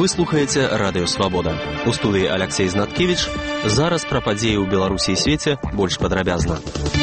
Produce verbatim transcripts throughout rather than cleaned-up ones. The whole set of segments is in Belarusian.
Вы слухаеце Радыё Свабода. У студыі Аляксей Знаткевіч. Зараз пра падзеі ў Беларусі і свеце больш падрабязна.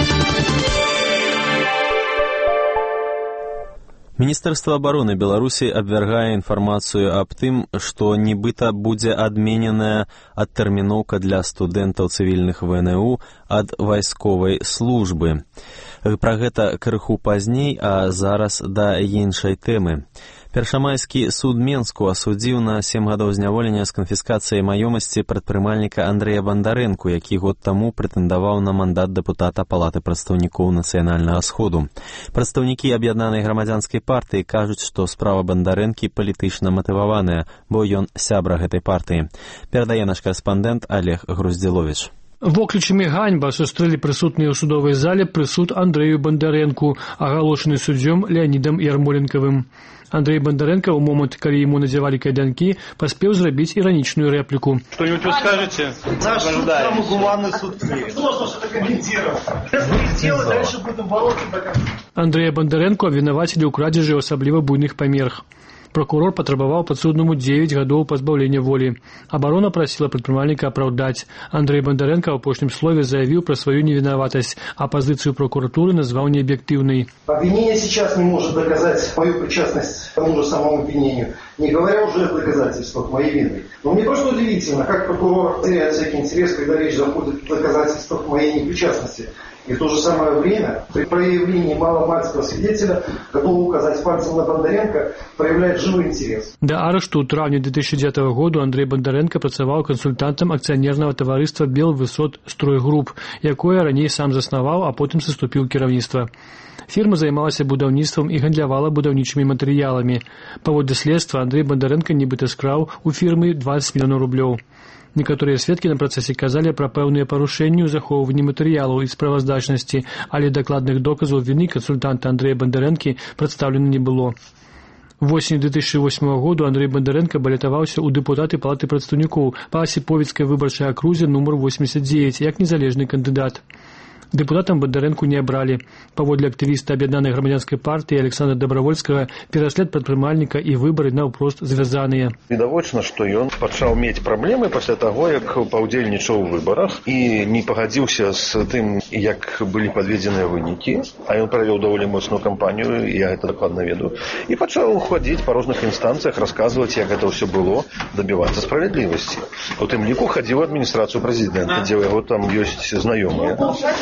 Міністэрства абароны Беларусі абвяргае інфармацыю аб тым, што нібыта будзе адмененая адтэрміноўка для студэнтаў цывільных вэ эн у ад вайсковай службы. Пра гэта крыху пазней, а зараз да іншай тэмы. Першамайскі суд Менску асудзіў на сем гадоў зняволення з канфіскацыяй маёмасці прадпрымальніка Андрэя Бандарэнку, які год таму прэтэндаваў на мандат дэпутата Палаты прадстаўнікоў Нацыянальнага сходу. Прадстаўнікі аб'яднанай грамадзянскай партыі кажуць, што справа Бандарэнкі палітычна матываваная, бо ён сябра гэтай партыі. Перадае наш карэспандэнт Олег Груздзіловіч. Воклічамі ганьба сустрэлі прысутныя ў судовай зале прысуд Андрэю Бандарэнку, агалошаны суддзём Леанідам Ярмоленкавым. Андрей Бондаренко, у момент, калі ему надевали кайданки, поспел зрабіць ироничную реплику. Что-нибудь вы скажете? Наш суд, самый гуманный суд. Сложно что-то комментировать. Дело, дальше будем бороться до конца. Андрея Бондаренко обвинавацілі ў крадзежы асабліва буйных памерах. Прокурор патрабаваў падсуднаму дзевяць гадоў пазбаўлення волі. Абарона просила прадпрымальніка апраўдаць. Андрей Бондаренко ў апошнім слове заявіў пра сваю невінаватасць, а пазіцыю прокуратуры назваў неаб'ектыўнай. Обвинение сейчас не может доказать мою причастность к тому же самому обвинению, не говоря уже о доказательствах моей вины. Но мне просто удивительно, как прокурор теряет всякий интерес, когда речь заходит о доказательствах моей непричастности. И в то же самое время, при проявлении маломальского свидетеля, готов указать пальцем на Бондаренко, проявляет живой интерес. Да арешту ў траўні две тысячи дзевятого году Андрей Бондаренко працаваў кансультантам акцыянернага таварыства Белвысот Стройгруп, якое раней сам заснаваў, а потым саступіў кіраўніцтва. Фірма займалася будаўніцтвам і гандлявала будаўнічымі матэрыяламі. Паводле следства Андрей Бондаренко нібыта скраў у фірмы двадцать мільёнаў рублёў. Некаторыя сведкі на працэсе казалі пра пэўныя парушэнні ў захоўванні матэрыялаў і справаздачнасці, але дакладных доказаў віны кансультанта Андрэя Бондарэнкі прадстаўлена не было. Восень две тысячи восьмого году Андрей Бондаренко балятаваўся ў дэпутаты Палаты прадстаўнікоў па Асіповіцкай выбарчай акрузе нумар восемьдесят девять як незалежны кандыдат. Депутатам Бондаренку не абралі. Паводле актывіста аб'яднанай грамадзянскай партыі Александра Добравольскага, пераслед прадпрымальніка і выбары наўпрост звязаныя. Відавочна, што ён пачаў мець праблемы пасля таго, як паўдзельнічаў у выбарах і не пагадзіўся з тым, як былі падведзеныя вынікі, а ён правёў даволі моцную кампанію, я гэта дакладна ведаю, і пачаў хадзіць па розных інстанцыях, расказваць, як гэта ўсё было, дабівацца справядлівасці. У тым ліку хадзіў у адміністрацыю прэзідэнта, дзе ў яго там ёсць знаёмыя.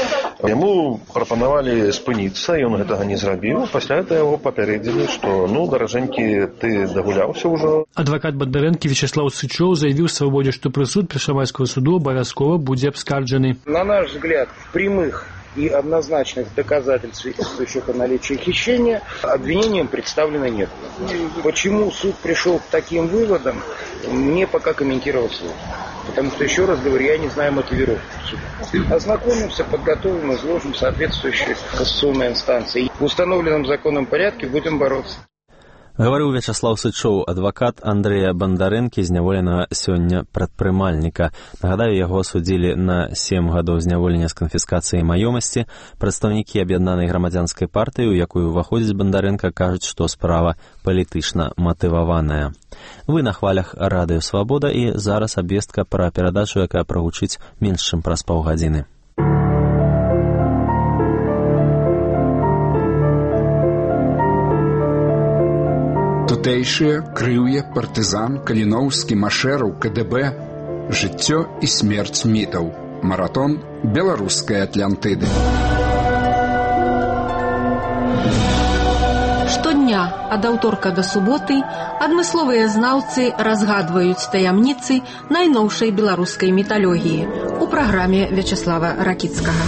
Яму прапанавалі спыніцца, ён гэтага не зрабіў. Пасля гэта яго папярэдзілі, што ну, даражэнькі, ты дагуляўся ўжо. Адвакат Бондарэнкі Вячеслав Сычоў заявіў свабодзе, што прысуд Першамайскага суду абавязкова будзе абскарджаны. На наш взгляд, прямых и однозначных доказательств, свидетельствующих о наличии хищения, обвинением представлено нет. Почему суд пришел к таким выводам, мне пока комментировать сложно. Потому что, еще раз говорю, я не знаю мотивировки суда. Ознакомимся, подготовим, изложим соответствующие кассационные инстанции. В установленном законном порядке будем бороться. Гаварыў Вячеслав Сычоў, адвакат Андрэя Бандарэнкі, зняволенага сёння прадпрымальніка. Нагадаю, яго асудзілі на сем гадоў зняволення з канфіскацыяй маёмасці. Прадстаўнікі аб'яднанай грамадзянскай партыі, у якую ўваходзіць Бандарэнка, кажуць, што справа палітычна матываваная. Вы на хвалях Радыё Свабода, і зараз абвестка пра перадачу, якая прагучыць менш чым праз паўгадзіны. Тутэйшыя, крыўе, партызан, каліноўскі, машэраў, ка дэ бэ, жыццё і смерць мітаў. Маратон беларускай Атлантыды. Штодня, ад аўторка да суботы, адмысловыя знаўцы разгадваюць таямніцы найноўшай беларускай міталогіі у праграме Вячеслава Ракіцкага.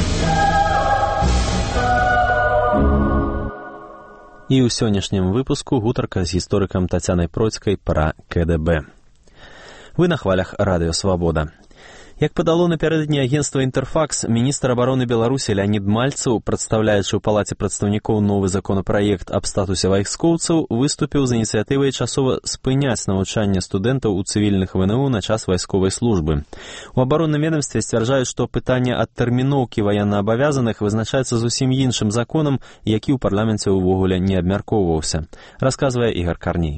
І ў сённяшнім выпуску гутарка з гісторыкам Тацянай Процькай пра ка дэ бэ. Вы на хвалях Радыё Свабода. Як падало напярэдадні агенцтва «Інтэрфакс», міністр абароны Беларусі Леанід Мальцаў, прадстаўляючы ў Палаце прадстаўнікоў новы законапраект аб статусе вайскоўцаў, выступіў з ініцыятывай часова спыняць навучанне студэнтаў у цывільных вэ эн у на час вайсковай службы. У абаронным ведомстве сцвярджаюць, што пытанне адтэрміноўкі ваеннаабавязаных вызначаецца зусім іншым законам, які ў парламенце ўвогуле не абмяркоўваўся. Расказвае Ігор Карней.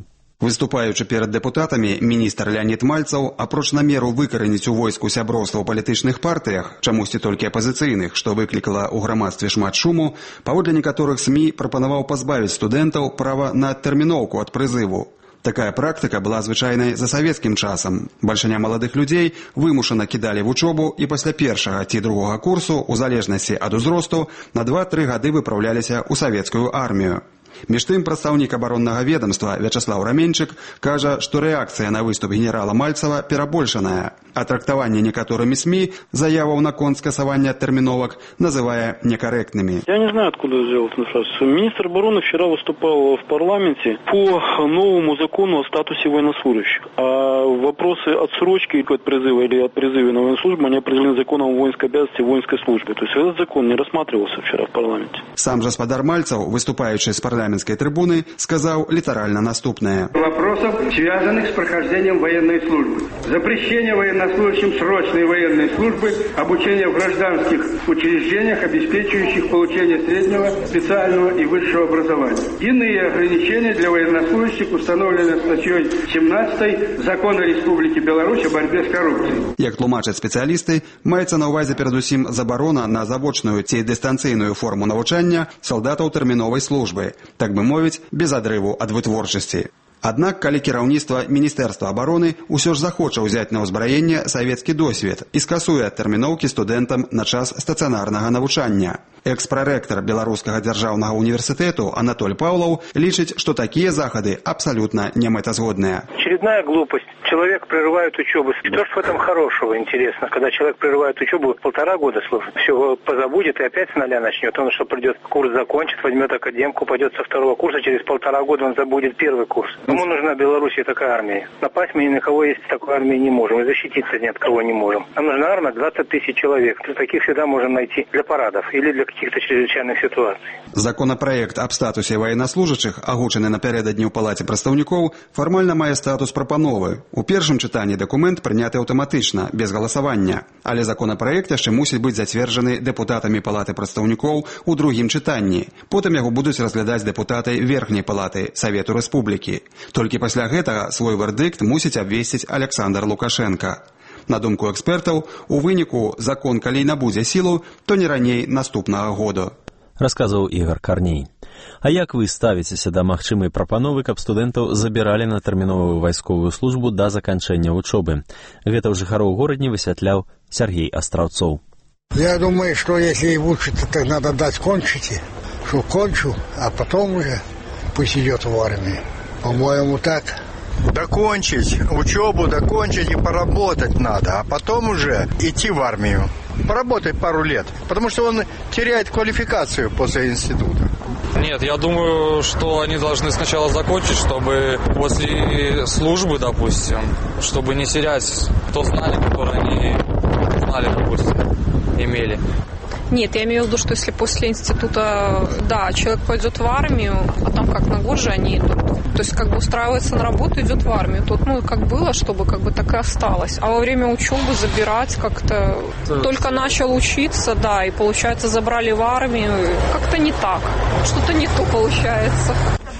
Выступаючы перад дэпутатамі, міністр Леонід Мальцаў, апроч намеру выкараніць у войску сяброўства ў палітычных партыях, чамусьці толькі апазіцыйных, што выклікала ў грамадстве шмат шуму, паводле некаторых СМІ прапанаваў пазбавіць студэнтаў права на адтэрміноўку ад прызыву. Такая практыка была звычайнай за савецкім часам. Бальшыня маладых людзей вымушана кідалі вучобу і пасля першага ці другога курсу, у залежнасці ад узросту, на два-тры гады выпраўляліся ў савецкую армію. Між тым, прадстаўнік абароннага ведомства Вячаслаў Раменчык кажа, што рэакцыя на выступ генерала Мальцава перабольшаная, а трактаванне некаторымі СМІ заяваў наконт скасавання адтэрміновак называе некорректными. Я не знаю, откуда взялась информация. Министр обороны вчера выступал в парламенте по новому закону о статусе военнослужащих. А вопросы отсрочки от призыва или от призыва на военную службу, они определены законом о воинской обязанности и воинской службе. То есть этот закон не рассматривался вчера в парламенте. Сам гаспадар Мальцаў, выступаючы з парламентской трибуны, сказал литерально наступное. Вопросов, связанных с прохождением военной службы. Запрещение военнослужащим срочной военной службы, обучение в гражданских учреждениях, обеспечивающих получение среднего, специального и высшего образования. Иные ограничения для военнослужащих установлены статьей семнадцатой Закона Республики Беларусь о борьбе с коррупцией. Як тлумачаць спецыялісты, маецца на ўвазе перадусім забарона на завочную ці дыстанцыйную форму навучання салдатаў тэрміновай службы, так бы мовіць, без адрыву ад вытворчасці. Аднак, калі кіраўніцтва Міністэрства абароны ўсё ж захоча ўзяць на ўзбраенне савецкі досвед і скасуе адтэрміноўкі студэнтам на час стацыянарнага навучання. Экс-прарэктар Беларускага дзяржаўнага універсітэту Анатоль Паўлаў лічыць, што такія захады абсалютна немэтазгодныя. Очередная глупость. Человек прерывает учебу. Что ж в этом хорошего, интересно, когда человек прерывает учебу полтора года служит, все позабудет и опять с нуля начнет. Он что придет, курс закончит, возьмет академку, пойдет со второго курса, через полтора года он забудет первый курс. Кому нужна Беларуси такая армия? Напасть мы ни на кого есть такой армии не можем, и защититься ни от кого не можем. Нам нужна армия двадцать тысяч человек. Таких всегда можем найти для парадов или для каких-то чрезвычайных ситуаций. Законапраект аб статусе военнослужащих, агучаны напярэдадні ў палаце прадстаўнікоў, фармальна мае статус прапановы. У першым чытанні дакумент прыняты аўтаматычна, без галасавання, але законапраект яшчэ мусіць быць зацверджаны дэпутатамі палаты прадстаўнікоў у другім чытанні. Потым яго будуць разглядаць дэпутаты верхняй палаты Савету Рэспублікі. Толькі пасля гэтага свой вердыкт мусіць абвесціць Александр Лукашенко. На думку экспертаў, у выніку закон, калі набудзе сілу, то не раней наступнага году. Расказваў Ігор Карней. А як вы ставіцеся да магчымай прапановы, каб студэнтаў забіралі на тэрміновую вайсковую службу да заканчэння вучобы? Гэта ў жыхароў горадні высвятляў Сергей Астраўцоў. Я думаю, что если учиться, так надо дать кончить, что кончу, а потом уже пусть идет в армию. По-моему, так. Докончить учебу, докончить и поработать надо, а потом уже идти в армию. Поработать пару лет, потому что он теряет квалификацию после института. Нет, я думаю, что они должны сначала закончить, чтобы после службы, допустим, чтобы не терять то знание, которое они знали, допустим, имели. Нет, я имею в виду, что если после института, да, человек пойдет в армию, а там как на год же они идут, то есть как бы устраивается на работу, идет в армию. Тут, ну, как было, чтобы как бы так и осталось. А во время учебы забирать как-то... Только начал учиться, да, и, получается, забрали в армию. Как-то не так. Что-то не то получается.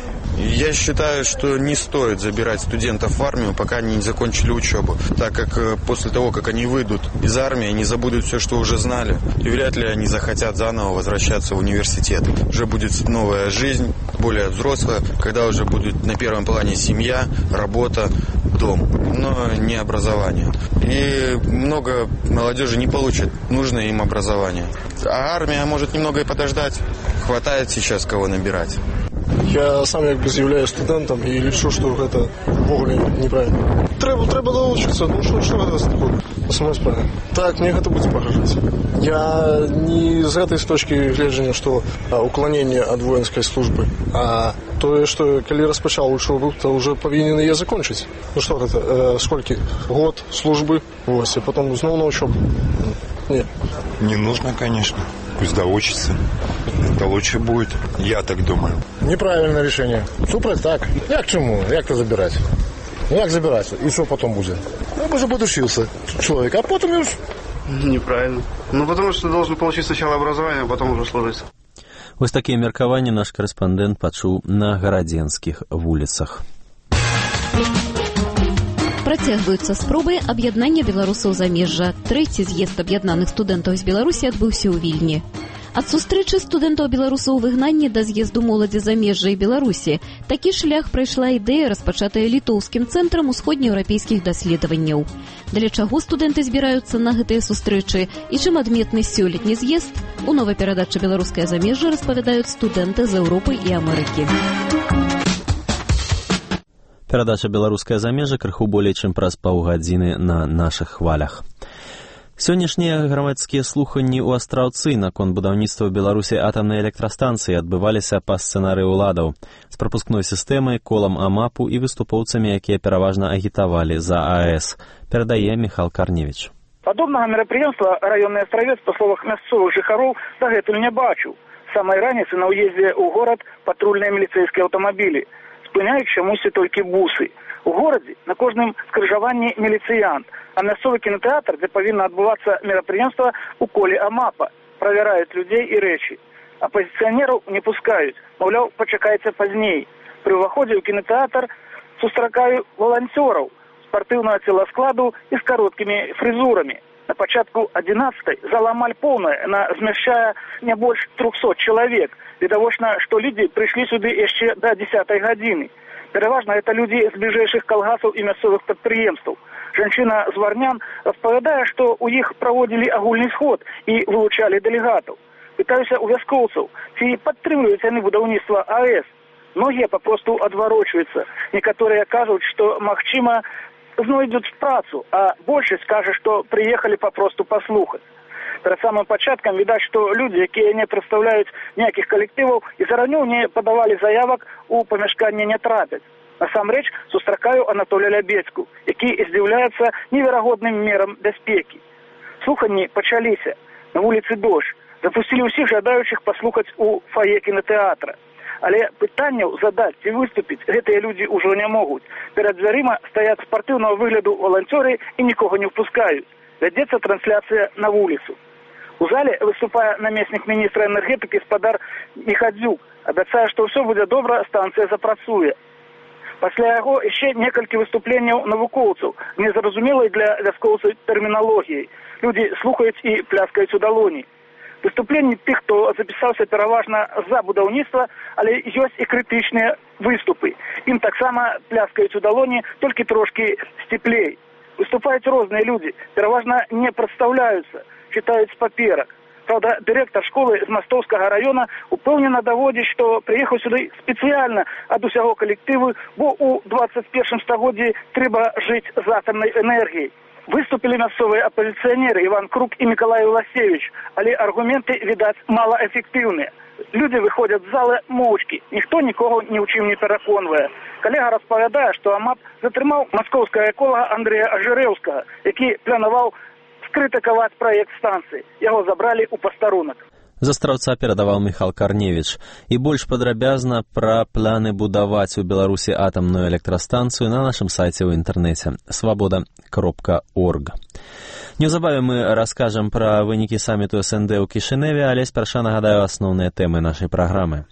Я считаю, что не стоит забирать студентов в армию, пока они не закончили учебу, так как после того, как они выйдут из армии, они забудут все, что уже знали, и вряд ли они захотят заново возвращаться в университет. Уже будет новая жизнь, более взрослая, когда уже будет на первом плане семья, работа, дом, но не образование. И много молодежи не получит нужное им образование. А армия может немного и подождать, хватает сейчас кого набирать. Я сам якби з'являюсь студентом і лічу, що це ввогуле неправильно. Треба, треба доучитися, ну що, що це такое? Самое справа. Так, мне это будет погрожать. Я не з этой точки гледжання, що уклонение от воинской службы, а то, что коли розпочав учебу, то уже повинен ее закончить. Ну что это, э, сколько? Год службы, вот, и потом снова на учебу. Нет. Не нужно, конечно. Пусть доучится. Это лучше будет. Я так думаю. Неправильное решение. Супер, так. Як чему? Як то забирать? Ну, як забирать? И что потом будет? Ну, уже подучился человек, а потом уж... Неправильно. Ну, потому что должен получить сначала образование, а потом уже служить. Вось такія меркаванні наш корэспандэнт пачуў на гарадзенскіх вуліцах. Працягваюцца спробы аб'яднання беларусаў замежжа. Трэці з'езд аб'яднаных студэнтаў з Беларусі адбыўся ў Вільні. Ад сустрэчы студэнтаў беларусаў у выгнанні да з'езду моладзі замежжа і Беларусі такі шлях прайшла ідэя, распачатая літоўскім цэнтрам усходнееўрапейскіх даследаванняў. Для чаго студэнты збіраюцца на гэтыя сустрэчы і чым адметны сёлетні з'езд, у новай перадачы «Беларускае замежжа» распавядаюць студэнты з Еўропы і Амерыкі. Перадача «Беларускае замежжа» крыху болей чым праз паўгадзіны на нашых хвалях. Сённяшнія грамадскія слуханні ў Астраўцы наконт будаўніцтва ў Беларусі атамнай электрастанцыі адбываліся па сцэнарыі ўладаў з прапускной сістэмай, колам АМАПу і выступоўцамі, якія пераважна агітавалі за АЭС. Перадае Міхал Карневіч. Падобнага мерапрыемства раённы Астравец, па словах мясцовых жыхароў, дагэтуль не бачыў. Самай раніцы на ўездзе ў горад патрульныя міліцэйскія аўтамабілі. Спыняюць чамусьці толькі бусы. У горадзе на кожным скрыжаванні міліцыянт, а мясцовы кінотэатр, дзе павінна адбывацца мерапрыемства, у коле АМАПа. Правяраюць людзей і рэчы. Апазіцыянераў не пускаюць, маўляў, пачакайце пазней. Пры ўваходзе ў кінотэатр сустракаю валанцёраў спартыўнага целаскладу і з кароткімі фрызурамі. На пачатку адзінаццатай зала амаль поўная, яна змяшчае не больш трохсот чалавек. Відавочна, што людзі прыйшлі сюды яшчэ да дзесятай гадзіны. Пераважна гэта людзі з бліжэйшых калгасаў і мясцовых прадпрыемстваў. Жанчына з Варнян распавядае, што ў іх праводзілі агульны сход і вылучалі дэлегатаў. Пытаюся ў вяскоўцаў, ці падтрымліваюць яны будаўніцтва АЭС. Многія папросту адварочваюцца. Некаторыя кажуць, што, магчыма, знойдуць працу, а большасць кажа, што прыехалі папросту паслухаць. Перад самым пачаткам відаць, што людзі, якія не прадстаўляюць ніякіх калектываў і зараней не падавалі заявак, у памяшканне не трапяць. Насамрэч сустракаю Анатолія Лябецку, які здзіўляецца неверагодным мерам бяспекі. Слуханні пачаліся. На вуліцы дождж. Запусцілі ўсіх жадаючых паслухаць у фае кінотэатра. Але пытанняў задаць ці выступіць гэтыя людзі ўжо не могуць. Перад дзвярыма стаяць спартыўнага выгляду валанцёры і нікога не впускаюць. Вядзецца трансляцыя на вуліцу. У зале выступае намеснік міністра энергетыкі спадар Міхадзюк. Абяцае, што ўсё будзе добра, станцыя запрацуе. Пасля яго яшчэ некалькі выступленняў навукоўцаў, незразумелай для вяскоўцаў тэрміналогіяй. Людзі слухаюць і пляскаюць у далоні. Выступленні тых, хто запісаўся пераважна за будаўніцтва, але ёсць і крытычныя выступы. Ім таксама пляскаюць у далоні, толькі трошкі сціплей. Выступаюць розныя людзі, пераважна не прадстаўляюцца, чытаюць з паперак. Правда, дырэктар школы з Мастоўскага раёна упэўнена даводзіць, што прыехаў сюды спецыяльна ад усяго калектыву, бо ў дваццаць першым стагоддзі трэба жыць з атамнай энергіяй. Выступілі мясцовыя апазіцыянеры Іван Крук і Мікалай Уласевіч, але аргументы, відаць, малаэфектыўныя. Людзі выходзяць з залы моўчкі, ніхто нікога ні ў чым не пераконвае. Калега распавядае, што АМАП затрымаў маскоўскага эколага Андрэя Ажырэўскага, які планаваў скрытыкаваць праект станцыі. Яго забралі ў пастарунак. З Астраўца перадаваў Міхал Карневіч. І больш падрабязна пра планы будаваць у Беларусі атамную электрастанцыю на нашым сайце ў інтэрнэце свабода кропка орг. Неўзабаве мы раскажам пра вынікі саміту эс эн дэ ў Кішыневе, але спярша нагадаю асноўныя тэмы нашай праграмы.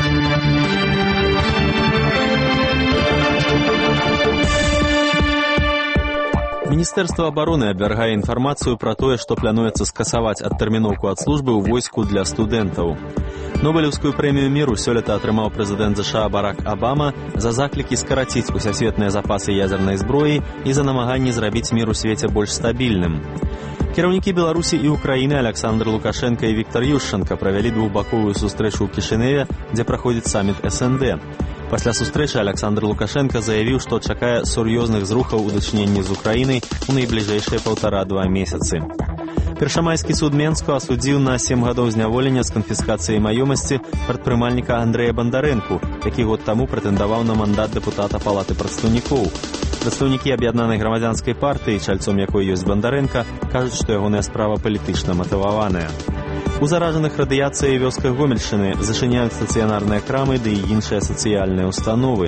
Міністэрства абароны абвяргае інфармацыю пра тое, што плануецца скасаваць адтэрміноўку ад службы ў войску для студэнтаў. Нобелеўскую прэмію міру сёлета атрымаў прэзідэнт ЗША Барак Абама за заклікі скараціць усесветныя запасы ядзернай зброі і за намаганні зрабіць мір у свеце больш стабільным. Кіраўнікі Беларусі і Украіны Александр Лукашенко і Віктор Ющенко правялі двухбаковую сустрэчу ў Кішыневе, дзе праходзіць саміт эс эн дэ. Пасля сустрэчы Александр Лукашенко заявіў, што чакае сур'ёзных зрухаў у дачыненні з Украінай у найбліжэйшыя паўтара-два месяцы. Першамайскі суд Менску асудзіў на сем гадоў зняволення з канфіскацыяй маёмасці прадпрымальніка Андрэя Бандарэнку, які год таму прэтэндаваў на мандат дэпутата Палаты прадстаўнікоў. Прадстаўнікі аб'яднанай грамадзянскай партыі, чальцом якой ёсць Бандарэнка, кажуць, што ягоная справа палітычна матываваная. У заражаных радыяцыяй вёсках Гомельшчыны зачыняюць стацыянарныя крамы ды і іншыя сацыяльныя установы.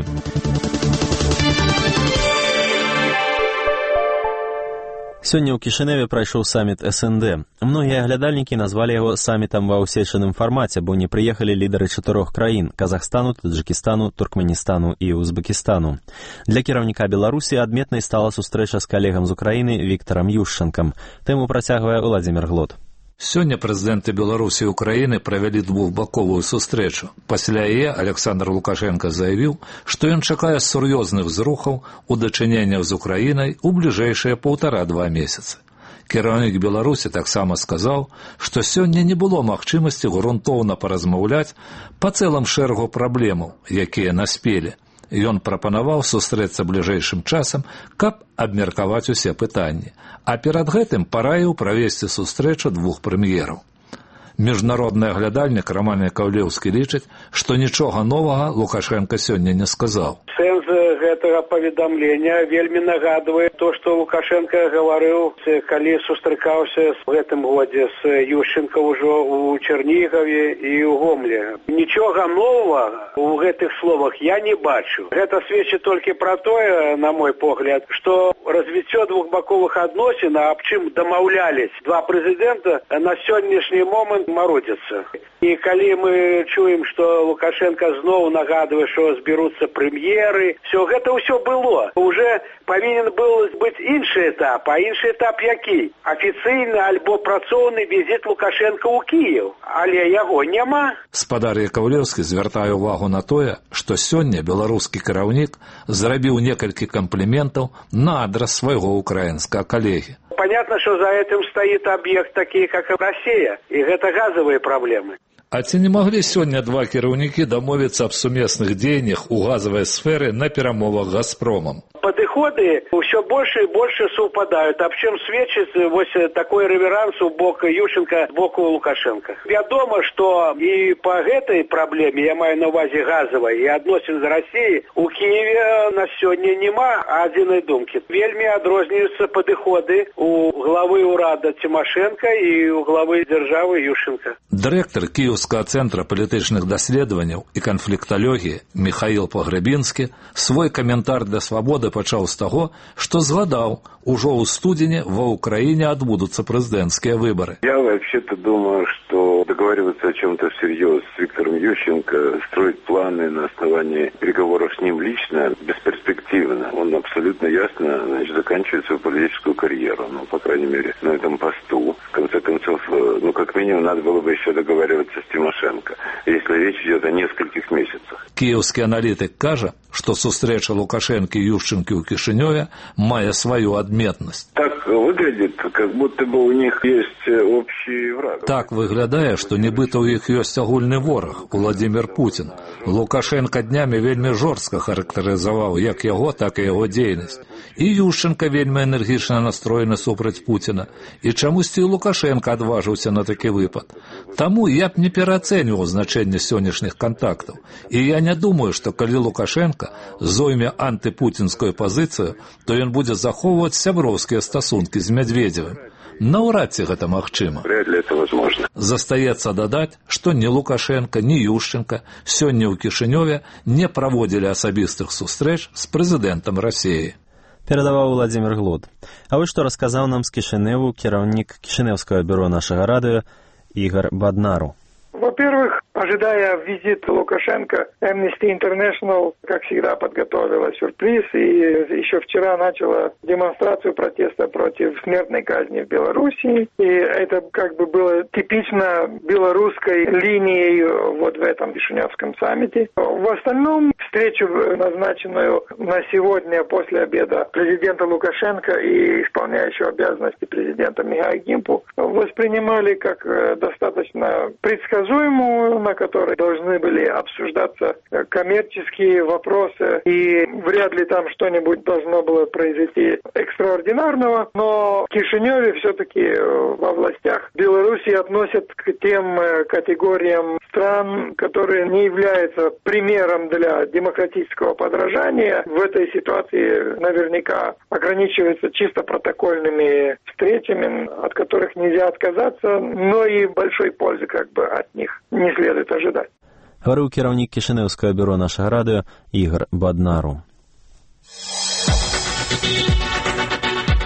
Сёння ў Кішыневе прайшоў саміт эс эн дэ. Многія аглядальнікі назвалі яго самітам ва ўсечаным фармаце, бо не прыехалі лідары чатырох краін – Казахстану, Таджыкістану, Туркменістану і Узбекістану. Для кіраўніка Беларусі адметнай стала сустрэча з калегам з Украіны Віктарам Ющанкам. Тэму працягвае Уладзімір Глод. Сёння прэзідэнты Беларусі і Украіны правялі двухбаковую сустрэчу. Пасля яе Александр Лукашенко заявіў, што ён чакае сур'ёзных зрухаў у дачыненнях з Украінай у бліжэйшыя паўтара-два месяцы. Кіраўнік Беларусі таксама сказаў, што сёння не было магчымасці грунтоўна паразмаўляць па цэлым шэрагу праблемаў, якія наспелі. Ён прапанаваў сустрэцца бліжэйшым часам, каб абмеркаваць усе пытанні, а перад гэтым параіў правесці сустрэчу двух прэм'ераў. Міжнародны аглядальнік Роман Яковлеўскі лічыць, што нічога новага Лукашенко сёння не сказаў. Сэнс гэтага паведамлення вельмі нагадвае то, што Лукашенко гаварыў, калі сустракаўся в гэтым годзе з Ющенко ўжо ў Чернігаве і ў Гомлі. Нічога новага ў гэтых словах я не бачу. Гэта сведчыць толькі пра тое, на мой погляд, што развіццё двухбаковых адносін, аб чым дамаўлялись два прэзідэнта, на сённяшні момант мародзяцца. І калі мы чуем, што Лукашенко зноў нагадвае, што зберуцца прэм'еры, все гэта ўсё было. Уже павінен быў быць іншы этап, а іншы этап які? Афіцыйны альбо працоўны візіт Лукашенко ў Кіеў, але яго няма. Спадар Яковлеўскі звяртае ўвагу на тое, што сёння беларускі кіраўнік зрабіў некалькі кампліментаў на адрас свайго украінскага калегі. Понятно, что за этим стоит объект, такие как Россия, и это газовые проблемы. А ці не маглі сёння два кіраўнікі дамовіцца аб сумесных дзеяннях у газавай сферы на перамовах «Газпромом»? Подходы все больше и больше совпадают, об чем сведчит вот такой реверанс у бока Ющенко, боку Лукашенко. Вядома, что и по этой проблеме, я маю на увазе газовой, и адносін з Россией, у Киеве на сёння нема адзінай думкі. Вельмі адрозніваюцца падыходы у главы урада Тимошенко и у главы державы Ющенко. Дырэктар Киевского центра палітычных даследаванняў і канфлікталогіі Михаил Погребинский свой каментар для «Свободы» пачаў з таго, што згадаў, ужо ў студзені ва Украине отбудутся президентские выборы. Я вообще-то думаю, что договариваться о чем-то всерьез с Виктором Ющенко, строить планы на основании переговоров с ним лично бесперспективно. Он абсолютно ясно, значит, заканчивает свою политическую карьеру, ну, по крайней мере, на этом посту. В конце концов, ну, как минимум, надо было бы еще договариваться с Тимошенко, если речь идет о нескольких месяцах. Киевский аналитик кажа, что сустрэча Лукашенко и Ющенко у Кишиневе мае свою адметнасць. Так выглядит, как будто бы у них есть общий враг. Так выглядае, што нібыта ў іх ёсць агульны вораг, Владимир Путин. Лукашенко днямі вельмі жорстка характарызаваў як яго, так і яго дзейнасць. І Ющенко вельмі энергічна настроены супраць Путина. І чамусьці Лукашенко адважыўся на такі выпад. Таму я б не пераацэньваў значэнне сённяшніх контактаў. І я не думаю, што калі Лукашенко зойме антипутінскую пазіцыю, то ён будзе захоўваць сяброўскія стасункі з Медведевым. Наўрад ці гэта магчыма. Вряд ли это возможно. Застаецца дадаць, што ні Лукашенко, ні Ющенко сёння ў Кішынёве не праводзілі асабістых сустрэч з прэзідэнтам Расіі. Перадаваў Владзімір Глод. А вось што расказаў нам з Кішыневу кіраўнік Кішынеўскага бюро нашага радыё Игорь Баднару. Во-первых, ожидая визит Лукашенко, Amnesty International, как всегда, подготовила сюрприз и еще вчера начала демонстрацию протеста против смертной казни в Беларуси. И это как бы было типично белорусской линией вот в этом Кишиневском саммите. В остальном встречу, назначенную на сегодня после обеда президента Лукашенко и исполняющего обязанности президента Михаила Гимпу, воспринимали как достаточно предсказуемую, на которой должны были обсуждаться коммерческие вопросы, и вряд ли там что-нибудь должно было произойти экстраординарного, но в Кишиневе все-таки во властях Беларуси относят к тем категориям стран, которые не являются примером для демократического подражания. В этой ситуации наверняка ограничиваются чисто протокольными встречами, от которых нельзя отказаться, но и большой пользы как бы от них не следует ожидать. Говорил кіраўнік Кішынеўскага бюро нашага радыё Игорь Баднару.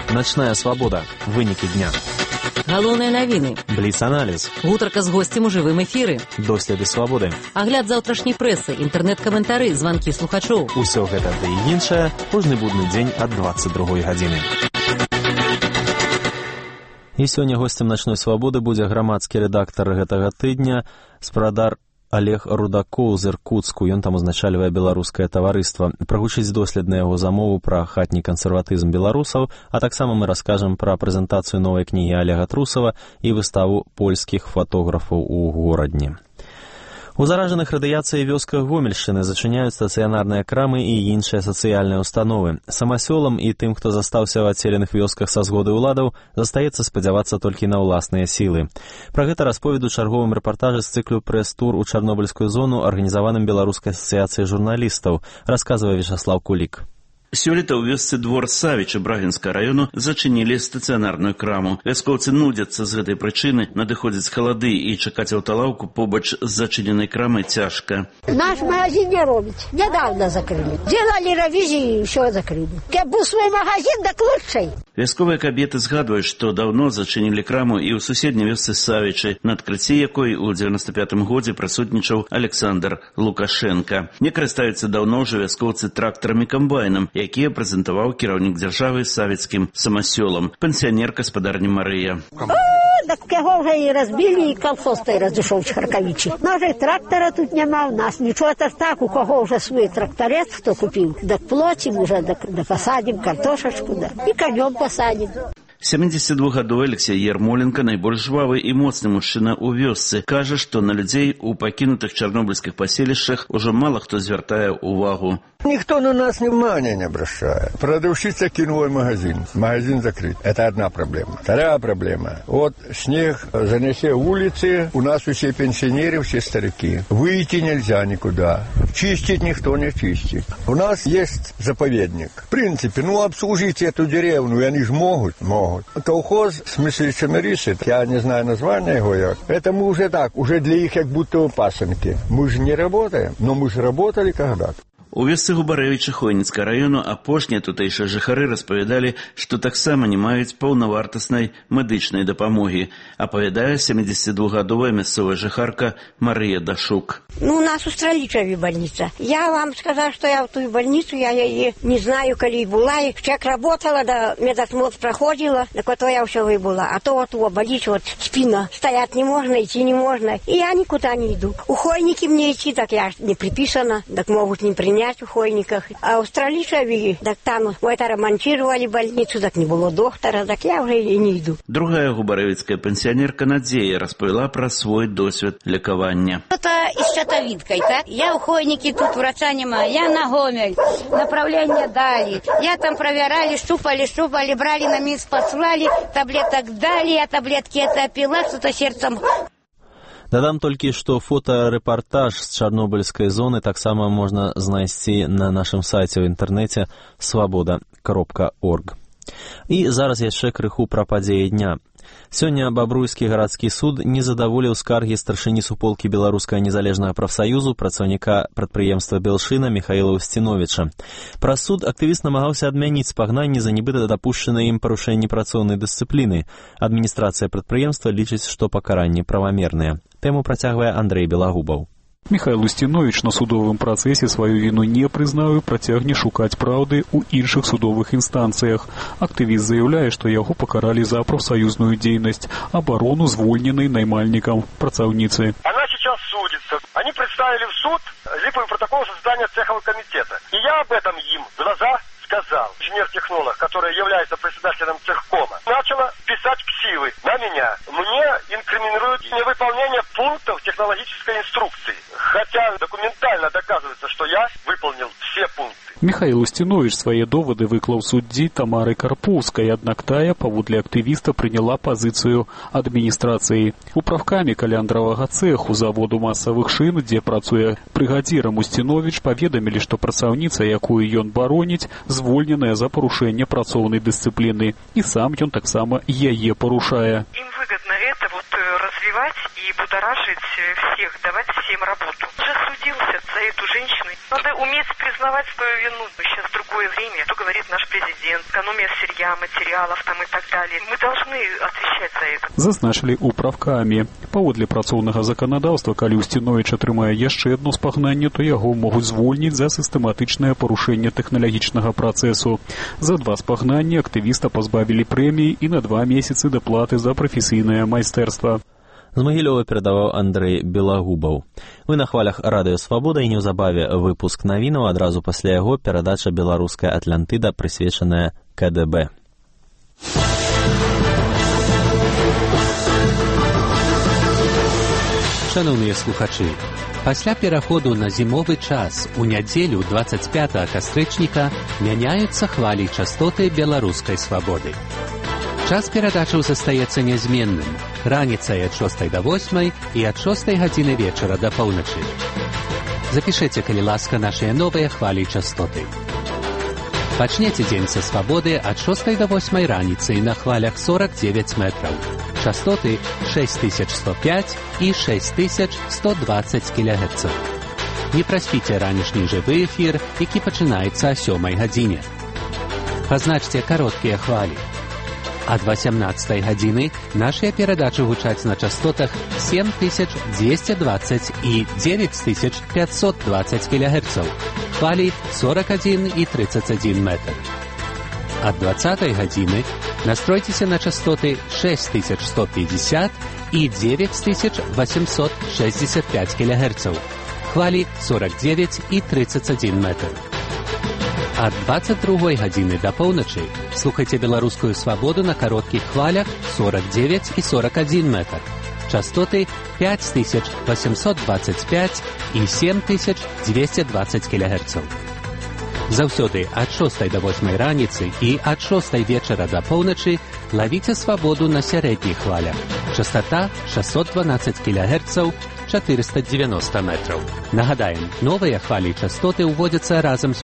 Начная свабода. Вынікі дня. Галоўныя навіны. Бліц-аналіз. Гутарка з госцем у жывым эфіры. Доследы свабоды. Агляд заўтрашняй прэсы, інтэрнэт-каментары, званкі слухачоў. Усё гэта ды і іншае кожны будны дзень ад дваццаць другой гадзіны. І сёння госцем начной свабоды будзе грамадскі рэдактар гэтага тыдня, спрадар Олег Рудакоў з Іркуцку, ён там узначальвае беларускае таварыства. Прагучыць дослед на яго замову пра хатні кансерватызм беларусаў, а таксама мы раскажам пра прэзентацыю новай кнігі Олега Трусава і выставу польскіх фатографаў у горадні. У заражаных радыяцыяй вёсках Гомельшчыны зачыняюць стацыянарныя крамы і іншыя сацыяльныя ўстановы. Самасёлам і тым, хто застаўся ў адселеных вёсках са згоды ўладаў, застаецца спадзявацца толькі на ўласныя сілы. Пра гэта расповед у чарговым рэпартажы з цыклю прэс-тур у Чарнобыльскую зону, арганізаваным Беларускай асацыяцыяй журналістаў, расказвае Вячаслаў Кулік. Сёлета ў вёсцы двор Савіча Брагінскага раёну зачынілі стацыянарную краму. Вяскоўцы нудзяцца з гэтай прычыны, надыходзяць халады і чакаць аўталаўку побач з зачыненай крамай цяжка. Наш магазин не робіць. Недавно закрыли. Делали ревизию и все закрыли. Как был свой магазин, так лучший. Вясковыя кабеты згадваюць, што даўно зачынілі краму і ў суседняй вёсцы Савічы, на адкрыцці якой у дзевяноста пятым годзе прысутнічаў Александр Лукашенко. Не карыстаюцца даўно ўжо вяскоўцы трактарамі-камбайнам, якія прэзентаваў кіраўнік дзяржавы савецкім самасёлам, пенсіянер-гаспадарня Марыя. Так кого вже і розбили, і колхоз той розійшов Харковичі. Ну, вже трактора тут нема у нас, нічого. Це так, у кого вже свій тракторець, хто купив. Так плотим уже, так посадим картошечку, да, і конем посадим. сямидзесятдвухгадовы Алексей Ярмоленко найбольш жвавы і моцны мужчына ў вёсцы. Кажа, што на людзей у пакінутых чарнобыльскіх паселішчах ужо мала хто звяртае ўвагу. Никто на нас внимания не обращает. Продавщица кинула магазин. Магазин закрыт. Это одна проблема. Вторая проблема. Вот снег занесе улицы. У нас все пенсионеры, все старики. Выйти нельзя никуда. Чистить никто не чистит. У нас есть заповедник. В принципе, ну обслужить эту деревню, и они же могут. Могут. Колхоз, в смысле Чемерисит, я не знаю название его, як. Это мы уже так, уже для их как будто пасынки. Мы же не работаем, но мы же работали когда-то. У вёсцы Губарэвіча Хойніцкага раёну апошнія тутэйшыя жыхары распавядалі, што таксама не маюць паўнавартаснай медычнай дапамогі, апавядае сямидзесятдвухгадовая мясцовая жыхарка Марыя Дашук. Ну, у нас у Стралічаве больница. Я вам сказала, что я в ту больницу, я ее не знаю, коли была. И человек работала, да медосмотр проходила, так вот я все выбыла. А то вот у болит, вот спина, стоять не можно, идти не можно. И я никуда не иду. У Хойники мне идти, так я не приписана, так могут не принять у Хойниках. А у Стралічаве, так там это ремонтировали больницу, так не было доктора, так я уже и не иду. Другая губарэвіцкая пенсіянерка Надзея распавяла пра свой досвед лекавання. Это из Чатовинкой, так? Я у Хойники, тут врача нема, я на Гомель, направление дали. Я там проверяли, щупали, щупали, брали на мисс, послали, таблеток дали, я таблетки это пила, что-то сердцем... Дадам толькі, што фотарэпартаж з чарнобыльскай зоны таксама можна знайсці на нашым сайце ў інтэрнэце свабода кропка орг. І зараз яшчэ крыху пра падзеі дня. Сёння Бабруйскі гарадскі суд не задаволіў скаргі старшыні суполкі Беларускага незалежнага прафсаюзу, працаўніка прадпрыемства Белшына Михаіла Устіновіча. Праз суд актывіст намагаўся адмяніць спагнанне за нібыта дапушчаныя ім парушэнні працоўнай дысцыпліны. Адміністрацыя прадпрыемства лічыць, што пакаранні правамерныя. Тэму працягвае Андрэй Белагубаў. Михаил Устинович на судовым процессе свою вину не признал и працягне шукать правды у іншых судовых инстанциях. Активист заявляет, что его покарали за профсоюзную деятельность, оборону звольненной наймальником працаўницы. Она сейчас судится. Они представили в суд липовый протокол создания цехового комитета. И я об этом им в глаза сказал. Инженер-технолог, который является председателем цехкома, начала писать ксивы на меня. Мне инкриминируют невыполнение пунктов технологической инструкции. Хотя документально доказывается, что я выполнил все пункты. Михаил Устинович свае доводы выклаў суддзі Тамары Карпоўскай, аднак тая, паводле актывіста, прыняла пазіцыю адміністрацыі. У правкамі каляндаравага цэху заводу масавых шын, дзе працуе брыгадзірам Устинович, паведамілі, што працаўніца, якую ён бароніць, звольненая за парушэнне працоўнай дысцыпліны. І сам ён таксама яе парушае. Им выгодно это вот развивать развивать и будоражить всех, давать всем работу. Уже судился за эту женщину. Надо уметь признавать свою вину. Сейчас другое время, что говорит наш президент, экономия сырья, материалов там и так далее. Мы должны отвечать за это. Зазначылі ў правкамі. Паводле працоўнага заканадаўства, калі Устинович атрымае яшчэ одно спагнанне, то яго могуць звольніць за сістэматычнае парушэнне тэхналагічнага працэсу. За два спагнання актывіста пазбавілі прэміі і на два месяцы даплаты за прафесійнае майстэрства. З Магілёва перадаваў Андрэй Белагубаў. Вы на хвалях радыё Свабода і неўзабаве выпуск навінаў, адразу пасля яго перадача «Беларуская Атлантыда», прысвечаная ка дэ бэ. Шановныя слухачы, пасля пераходу на зімовы час у нядзелю двадцать пятага кастрычніка мяняюцца хвалі частоты беларускай свабоды. Час перадачаў застаецца нязменным. Раніцай ад шостай да восьмай і ад шостай гадзіны вечара да поўначы. Запішыце, калі ласка, нашыя новыя хвалі частоты. Пачнеце дзень са свабоды ад шостай да восьмай раніцы на хвалях сорок девять метраў. Частоты шесть тысяч сто пять і шесть тысяч сто двадцать кілогерцаў. Не праспіце ранішні жывы эфір, які пачынаецца о сёмай гадзіне. Пазначце кароткія хвалі. Ад восемнадцатай гадзіны нашыя перадачы гучаць на частотах семь тысяч двести двадцать і девять тысяч пятьсот двадцать кілогерцаў. Хвалі сорок один і тридцать один метр. Ад двадцатай гадзіны настройцеся на частоты шесть тысяч сто пятьдесят і девять тысяч восемьсот шестьдесят пять кілогерцаў. Хвалі сорок девять і тридцать один метр. Ад двадцать другой гадзіны да поўначы слухайце беларускую свабоду на кароткіх хвалях сорок девять і сорок один метр. Частоты пять тысяч восемьсот двадцать пять і семь тысяч двести двадцать кілогерцаў. Заўсёды ад шостай да восьмай раніцы і ад шостай вечара да поўначы лавіце свабоду на сярэдніх хвалях. Частота шестьсот двенадцать кілогерцаў, четыреста девяносто метров. Нагадаем, новыя хвалі частоты ўводзяцца разам з